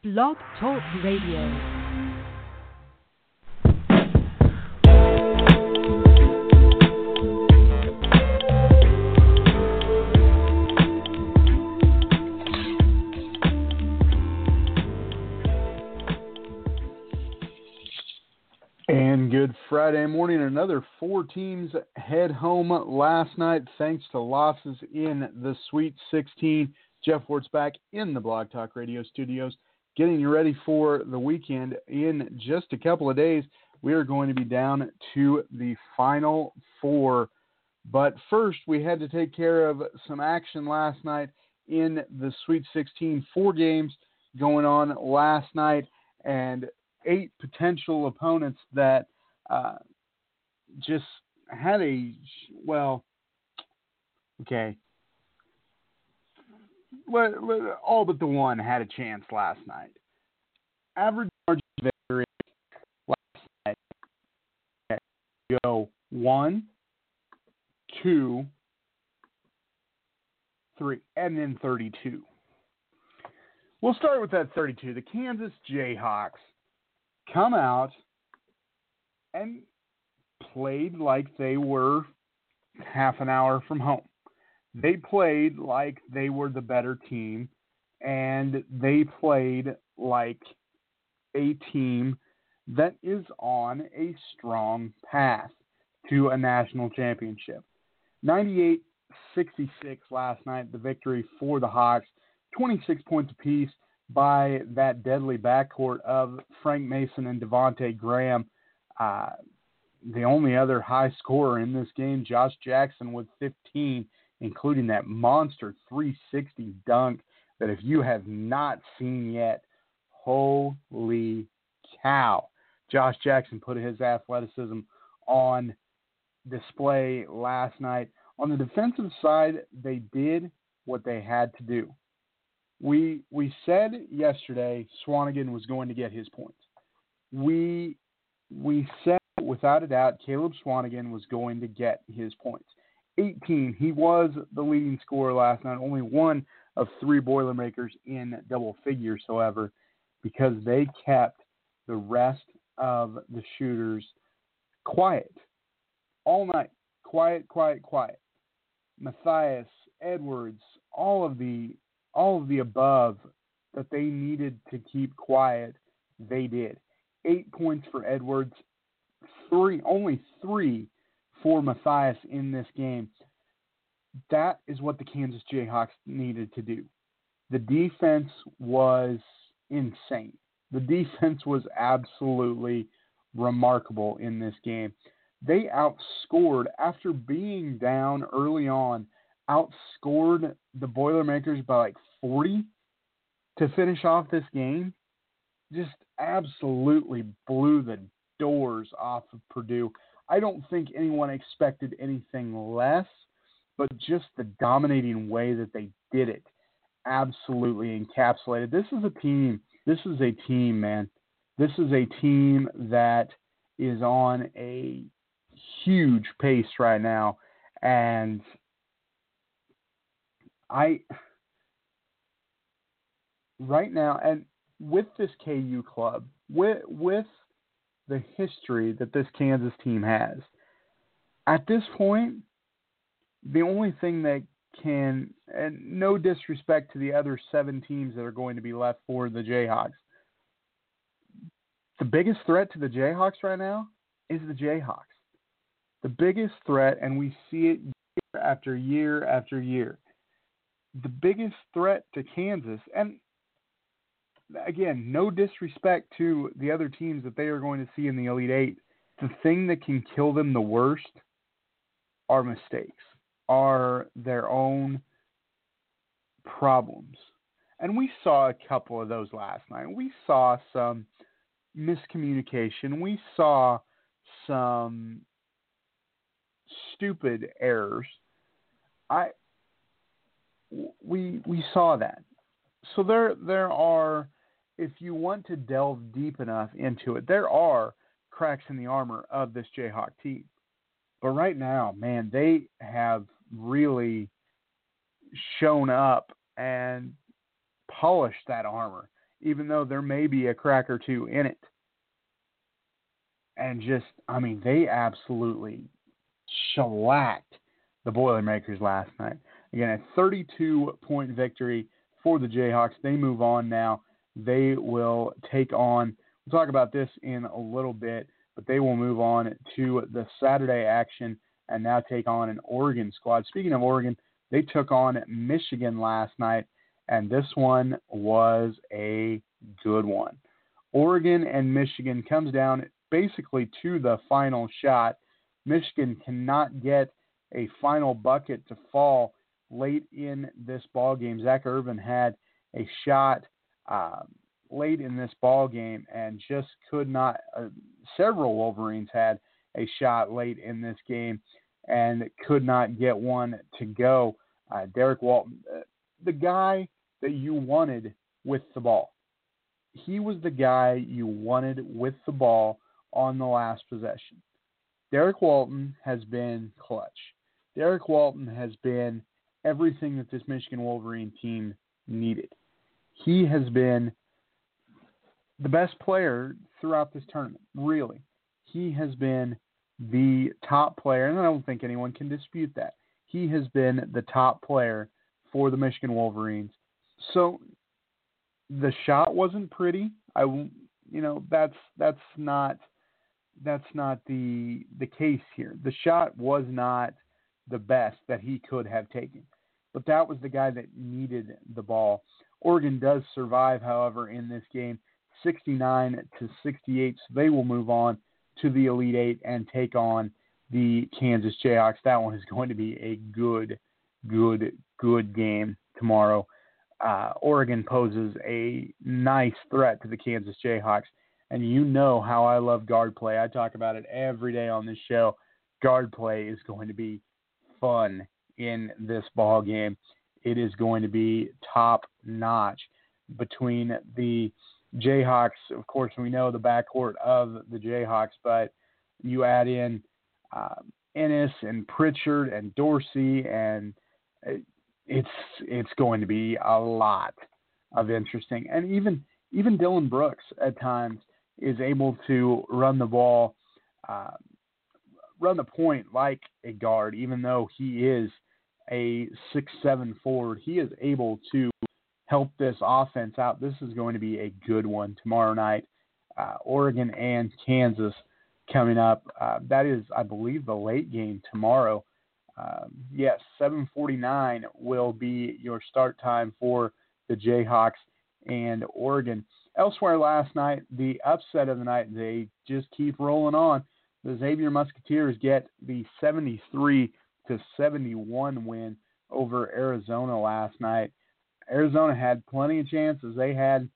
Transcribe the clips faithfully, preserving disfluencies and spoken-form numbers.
Blog Talk Radio. And good Friday morning. Another four teams head home last night thanks to losses in the Sweet sixteen. Jeff Wertz back in the Blog Talk Radio studios, getting you ready for the weekend. In just a couple of days, we are going to be down to the Final Four. But first, we had to take care of some action last night in the Sweet sixteen. Four games going on last night, and eight potential opponents that uh, just had a, well, okay, all but the one had a chance last night. Average margin of victory last night, okay, go one, two, three, and then thirty-two. We'll start with that thirty-two. The Kansas Jayhawks come out and played like they were half an hour from home. They played like they were the better team, and they played like a team that is on a strong path to a national championship. ninety-eight sixty-six last night, the victory for the Hawks, twenty-six points apiece by that deadly backcourt of Frank Mason and Devontae Graham. Uh, the only other high scorer in this game, Josh Jackson, with fifteen, including that monster three sixty dunk that if you have not seen yet, holy cow. Josh Jackson put his athleticism on display last night. On the defensive side, they did what they had to do. We we said yesterday Swanigan was going to get his points. We we said without a doubt Caleb Swanigan was going to get his points. eighteen. He was the leading scorer last night. Only one of three Boilermakers in double figures, however, because they kept the rest of the shooters quiet all night. Quiet, quiet, quiet. Matthias, Edwards, all of the all of the above that they needed to keep quiet, they did. Eight points for Edwards, three, only three for Matthias in this game. That is what the Kansas Jayhawks needed to do. The defense was insane. The defense was absolutely remarkable in this game. They outscored, after being down early on, outscored the Boilermakers by like forty to finish off this game. Just absolutely blew the doors off of Purdue. I don't think anyone expected anything less, but just the dominating way that they did it absolutely encapsulated. This is a team. This is a team, man. This is a team that is on a huge pace right now, and I right now, and with this K U club, with with the history that this Kansas team has, at this point, the only thing that can, and no disrespect to the other seven teams that are going to be left for the Jayhawks, the biggest threat to the Jayhawks right now is the Jayhawks. The biggest threat, and we see it year after year after year, the biggest threat to Kansas, and again, no disrespect to the other teams that they are going to see in the Elite Eight, the thing that can kill them the worst are mistakes, are their own problems. And we saw a couple of those last night. We saw some miscommunication. We saw some stupid errors. I we we saw that. So there there are, if you want to delve deep enough into it, there are cracks in the armor of this Jayhawk team. But right now, man, they have really shown up and polished that armor even though there may be a crack or two in it. And just, I mean, they absolutely shellacked the Boilermakers last night. Again, a thirty-two point victory for the Jayhawks. They move on now. They will take on, we'll talk about this in a little bit, but they will move on to the Saturday action and now take on an Oregon squad. Speaking of Oregon, they took on Michigan last night, and this one was a good one. Oregon and Michigan comes down basically to the final shot. Michigan cannot get a final bucket to fall late in this ball game. Zach Irvin had a shot uh, late in this ball game and just could not. Uh, several Wolverines had a shot late in this game and could not get one to go. Uh, Derek Walton, uh, the guy that you wanted with the ball. He was the guy you wanted with the ball on the last possession. Derek Walton has been clutch. Derek Walton has been everything that this Michigan Wolverine team needed. He has been the best player throughout this tournament, really. He has been the top player, and I don't think anyone can dispute that. He has been the top player for the Michigan Wolverines. So the shot wasn't pretty. I, you know, that's that's not that's not the the case here. The shot was not the best that he could have taken, but that was the guy that needed the ball. Oregon does survive, however, in this game, sixty-nine to sixty-eight. So they will move on to the Elite Eight and take on the Kansas Jayhawks. That one is going to be a good, good, good game tomorrow. Uh, Oregon poses a nice threat to the Kansas Jayhawks, and you know how I love guard play. I talk about it every day on this show. Guard play is going to be fun in this ball game. It is going to be top notch between the Jayhawks. Of course, we know the backcourt of the Jayhawks, but you add in uh, Ennis and Pritchard and Dorsey, and it's it's going to be a lot of interesting. And even even Dylan Brooks at times is able to run the ball, uh, run the point like a guard, even though he is a six seven forward. He is able to help this offense out. This is going to be a good one tomorrow night. Uh, Oregon and Kansas coming up. Uh, that is, I believe, the late game tomorrow. Um, yes, seven forty-nine will be your start time for the Jayhawks and Oregon. Elsewhere last night, the upset of the night, they just keep rolling on. The Xavier Musketeers get the seventy-three to seventy-one win over Arizona last night. Arizona had plenty of chances. They had,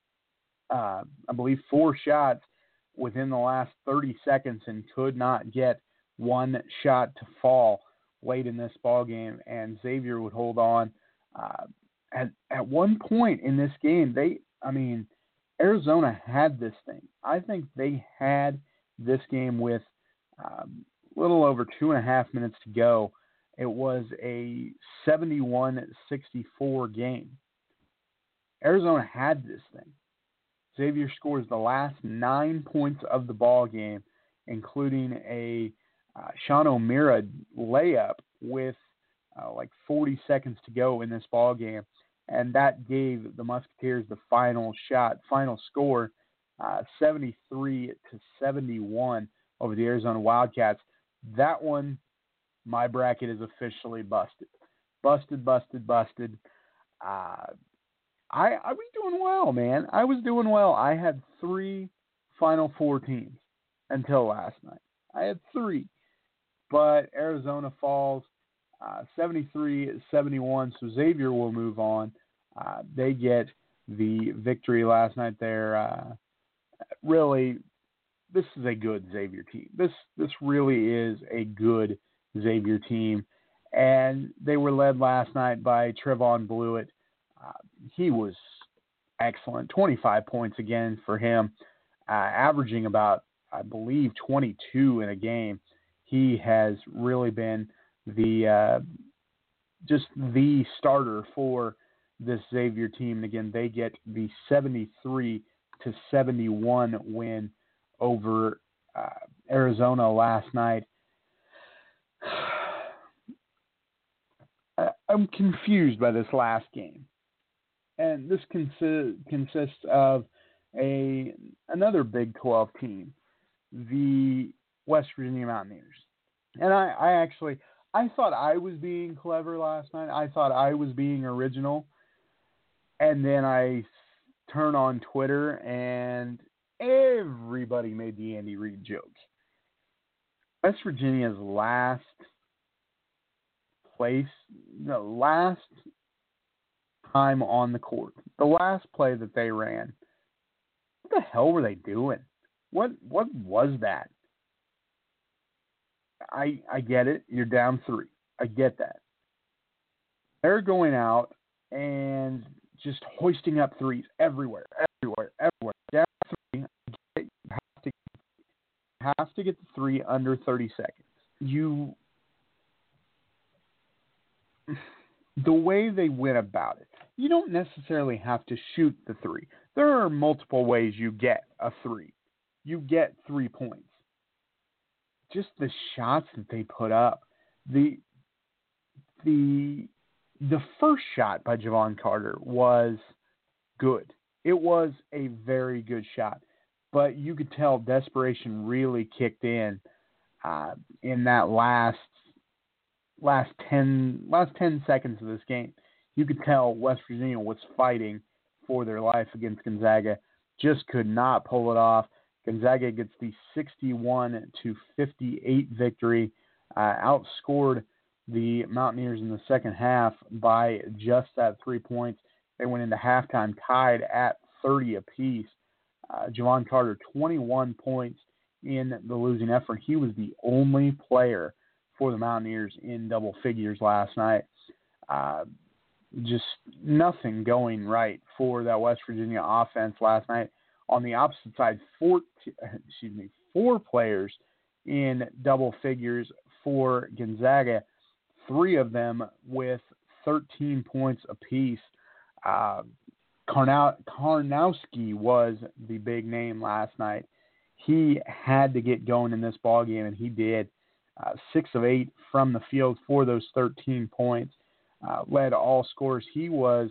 uh, I believe, four shots within the last thirty seconds and could not get one shot to fall late in this ball game, and Xavier would hold on. Uh, at at one point in this game, they, I mean, Arizona had this thing. I think they had this game with um, a little over two and a half minutes to go. It was a seventy-one sixty-four game. Arizona had this thing. Xavier scores the last nine points of the ball game, including a uh, Sean O'Meara layup with uh, like forty seconds to go in this ball game, and that gave the Musketeers the final shot, final score, uh, seventy-three to seventy-one over the Arizona Wildcats. That one, my bracket is officially busted. Busted, busted, busted. Uh, I, I was doing well, man. I was doing well. I had three Final Four teams until last night. I had three. But Arizona falls uh, seventy-three seventy-one, so Xavier will move on. Uh, they get the victory last night there. Uh, really, this is a good Xavier team. This this really is a good Xavier team. And they were led last night by Trevon Blewett. Uh, he was excellent. twenty-five points again for him, uh, averaging about, I believe, twenty-two in a game. He has really been the uh, just the starter for this Xavier team. And again, they get the seventy-three to seventy-one win over uh, Arizona last night. I, I'm confused by this last game. And this consi- consists of a another Big twelve team, the West Virginia Mountaineers. And I, I actually, I thought I was being clever last night. I thought I was being original. And then I turn on Twitter and everybody made the Andy Reid joke. West Virginia's last place, the last time on the court, the last play that they ran, what the hell were they doing? What what was that? I I get it. You're down three. I get that. They're going out and just hoisting up threes everywhere, everywhere, everywhere. Down three. You have to, have to get the three under thirty seconds. You, the way they went about it, you don't necessarily have to shoot the three. There are multiple ways you get a three. You get three points. Just the shots that they put up. The the the first shot by Javon Carter was good. It was a very good shot. But you could tell desperation really kicked in uh, in that last last ten last ten seconds of this game. You could tell West Virginia was fighting for their life against Gonzaga. Just could not pull it off. Gonzaga gets the sixty-one to fifty-eight victory, uh, outscored the Mountaineers in the second half by just that three points. They went into halftime tied at thirty apiece. Uh, Javon Carter, twenty-one points in the losing effort. He was the only player for the Mountaineers in double figures last night. Uh, just nothing going right for that West Virginia offense last night. On the opposite side, four, excuse me, four players in double figures for Gonzaga, three of them with thirteen points apiece. Uh, Karnow- Karnowski was the big name last night. He had to get going in this ballgame, and he did. Uh, six of eight from the field for those thirteen points. Uh, led all scorers. He was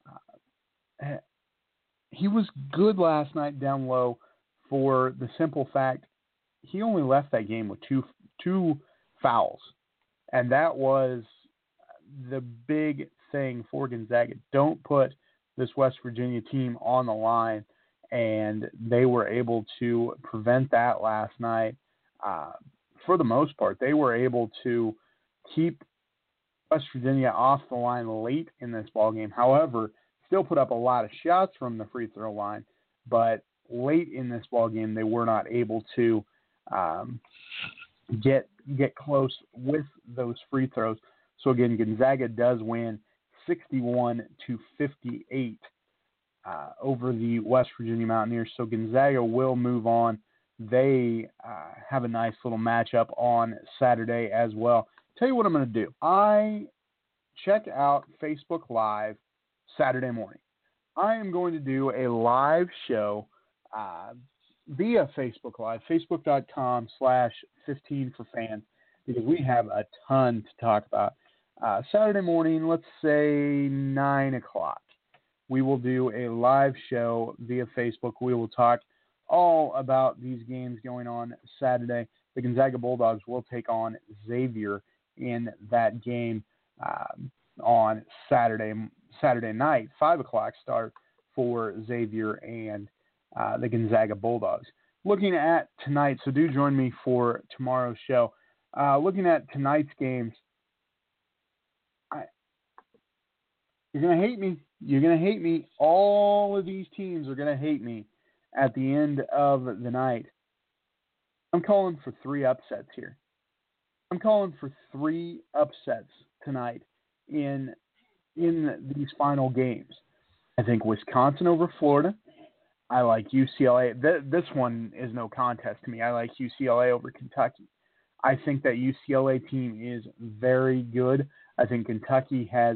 uh, he was good last night down low for the simple fact he only left that game with two two fouls, and that was the big thing for Gonzaga. Don't put this West Virginia team on the line, and they were able to prevent that last night. Uh, for the most part, they were able to keep West Virginia off the line late in this ballgame. However, still put up a lot of shots from the free throw line, but late in this ballgame, they were not able to um, get get close with those free throws. So again, Gonzaga does win sixty-one to fifty-eight uh, over the West Virginia Mountaineers. So Gonzaga will move on. They uh, have a nice little matchup on Saturday as well. Tell you what I'm going to do. I check out Facebook Live Saturday morning. I am going to do a live show uh, via Facebook Live, facebook.com slash 15 for fans, because we have a ton to talk about. Uh, Saturday morning, let's say nine o'clock, we will do a live show via Facebook. We will talk all about these games going on Saturday. The Gonzaga Bulldogs will take on Xavier in that game um, on Saturday Saturday night, five o'clock start for Xavier and uh, the Gonzaga Bulldogs. Looking at tonight, so do join me for tomorrow's show. Uh, looking at tonight's games, I, you're going to hate me. You're going to hate me. All of these teams are going to hate me at the end of the night. I'm calling for three upsets here. I'm calling for three upsets tonight in in these final games. I think Wisconsin over Florida. I like U C L A. Th- this one is no contest to me. I like U C L A over Kentucky. I think that U C L A team is very good. I think Kentucky has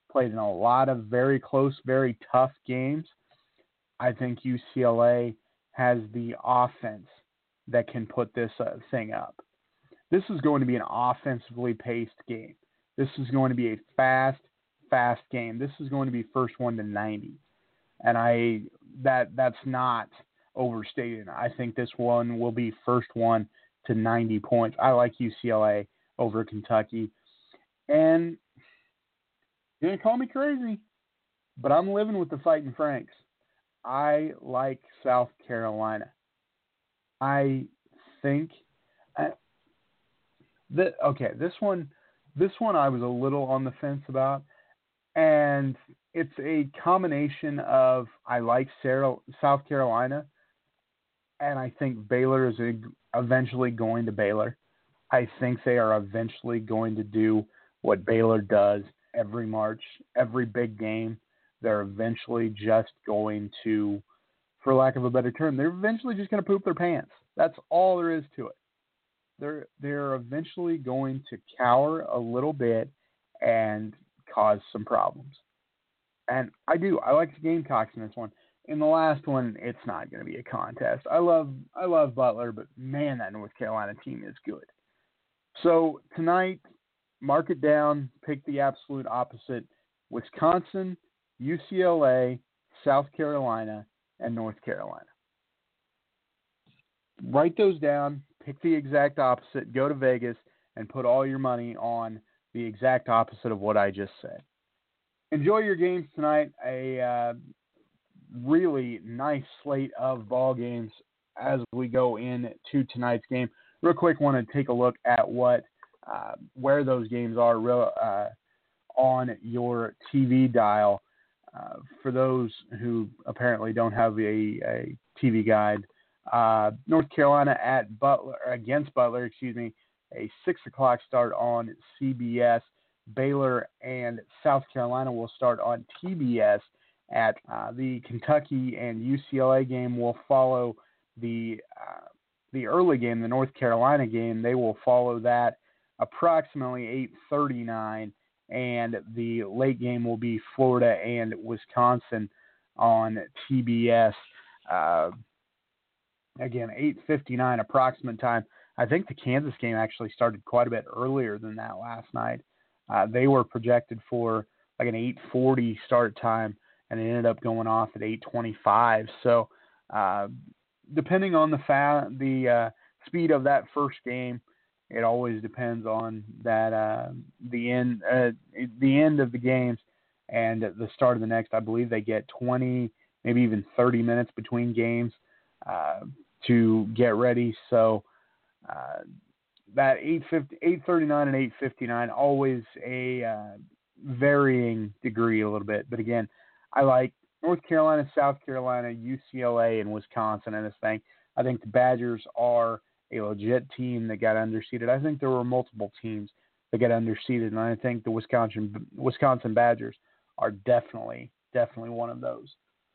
played in a lot of very close, very tough games. I think U C L A has the offense that can put this uh, thing up. This is going to be an offensively paced game. This is going to be a fast, fast game. This is going to be first one to ninety. And I that that's not overstated. I think this one will be first one to ninety points. I like U C L A over Kentucky. And you're going to call me crazy, but I'm living with the Fighting Franks. I like South Carolina. I think uh, that okay, this one this one I was a little on the fence about, and it's a combination of I like Sarah, South Carolina, and I think Baylor is eventually going to Baylor. I think they are eventually going to do what Baylor does every March, every big game. They're eventually just going to, for lack of a better term, they're eventually just going to poop their pants. That's all there is to it. They're they're eventually going to cower a little bit and cause some problems. And I do. I like the Gamecocks in this one. In the last one, it's not going to be a contest. I love I love Butler, but man, that North Carolina team is good. So tonight, mark it down. Pick the absolute opposite: Wisconsin, U C L A, South Carolina, and North Carolina. Write those down. Pick the exact opposite. Go to Vegas and put all your money on the exact opposite of what I just said. Enjoy your games tonight. A uh, really nice slate of ball games as we go into tonight's game. Real quick, want to take a look at what uh, where those games are real, uh, on your T V dial. Uh, for those who apparently don't have a, a T V guide, uh, North Carolina at Butler against Butler, excuse me, a six o'clock start on C B S. Baylor and South Carolina will start on T B S. At uh, the Kentucky and U C L A game will follow the uh, the early game, the North Carolina game. They will follow that approximately eight thirty-nine, and the late game will be Florida and Wisconsin on T B S. Uh, again, eight fifty-nine approximate time. I think the Kansas game actually started quite a bit earlier than that last night. Uh, they were projected for like an eight forty start time, and it ended up going off at eight twenty-five. So, uh, depending on the fa- the uh, speed of that first game, it always depends on that uh, the end uh, the end of the games and the start of the next. I believe they get twenty, maybe even thirty minutes between games uh, to get ready. So uh, that eight thirty-nine and eight fifty-nine, always a uh, varying degree a little bit. But again, I like North Carolina, South Carolina, U C L A, and Wisconsin in this thing. I think the Badgers are a legit team that got underseeded. I think there were multiple teams that got underseeded, and I think the Wisconsin Wisconsin Badgers are definitely, definitely one of those.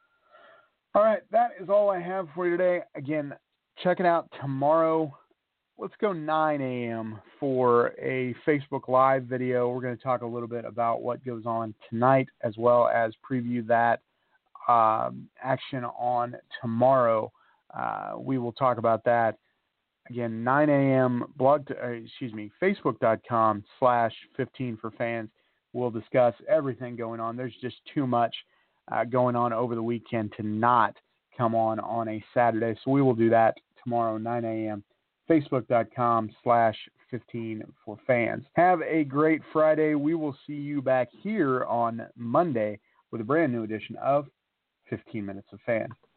All right, that is all I have for you today. Again, check it out tomorrow. Let's go nine a.m. for a Facebook Live video. We're going to talk a little bit about what goes on tonight, as well as preview that um, action on tomorrow. Uh, we will talk about that. Again, nine a.m. blog, to, uh, excuse me, Facebook.com slash 15 for fans. We'll discuss everything going on. There's just too much uh, going on over the weekend to not come on on a Saturday. So we will do that tomorrow, nine a.m. Facebook.com slash 15 for fans. Have a great Friday. We will see you back here on Monday with a brand new edition of fifteen Minutes of Fan.